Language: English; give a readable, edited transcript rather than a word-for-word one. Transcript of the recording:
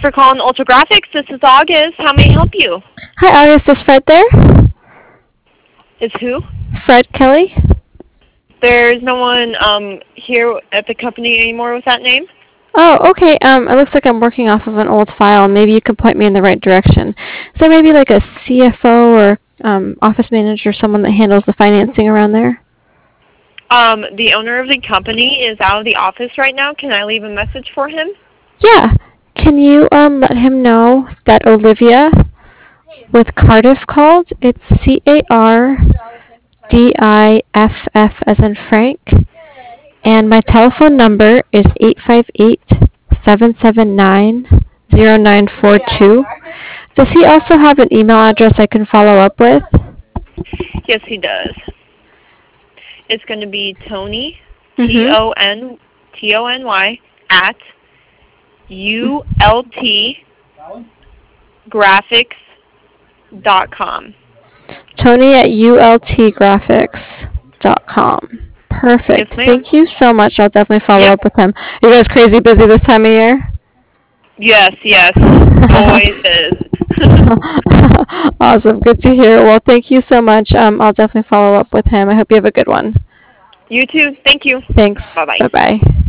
for calling Ultra Graphics. This is August. How may I help you? Hi, August. Is Fred there? Is who? Fred Kelly? There's no one here at the company anymore with that name. Oh, okay. It looks like I'm working off of an old file. Maybe you could point me in the right direction. Is there maybe like a CFO or office manager, someone that handles the financing around there? The owner of the company is out of the office right now. Can I leave a message for him? Yeah. Can you let him know that Olivia with Cardiff called? It's CARDIFF as in Frank. And my telephone number is 858-779-0942. Does he also have an email address I can follow up with? Yes, he does. It's going to be Tony, Mm-hmm. Tony, at ultgraphics.com. Tony at ultgraphics.com. Perfect. Yes, ma'am. Thank you so much. I'll definitely follow Yep. up with him. Are you guys crazy busy this time of year? Yes, always is. Awesome. Good to hear. Well, thank you so much. I'll definitely follow up with him. I hope you have a good one. You too. Thank you. Thanks. Bye-bye. Bye-bye.